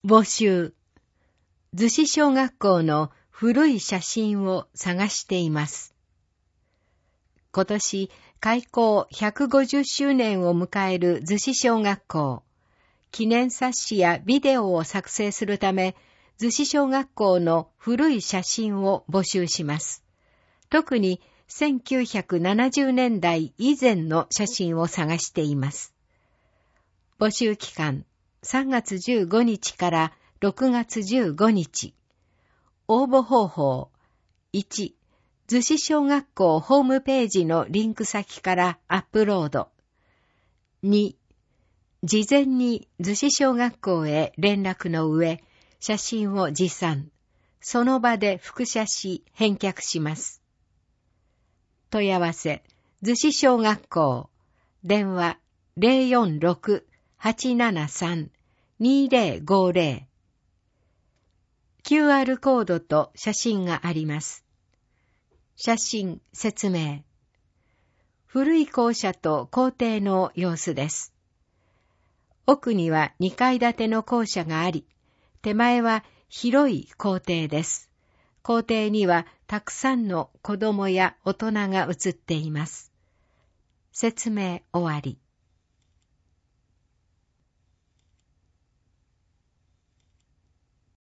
募集。逗子小学校の古い写真を探しています。今年、開校150周年を迎える逗子小学校。記念冊子やビデオを作成するため、逗子小学校の古い写真を募集します。特に1970年代以前の写真を探しています。募集期間、3月15日から6月15日。応募方法。1、逗子小学校ホームページのリンク先からアップロード。2、事前に逗子小学校へ連絡の上、写真を持参。その場で複写し返却します。問い合わせ、逗子小学校。電話 046-873-2050。QR コードと写真があります。写真、説明。古い校舎と校庭の様子です。奥には2階建ての校舎があり、手前は広い校庭です。校庭にはたくさんの子供や大人が写っています。説明終わり。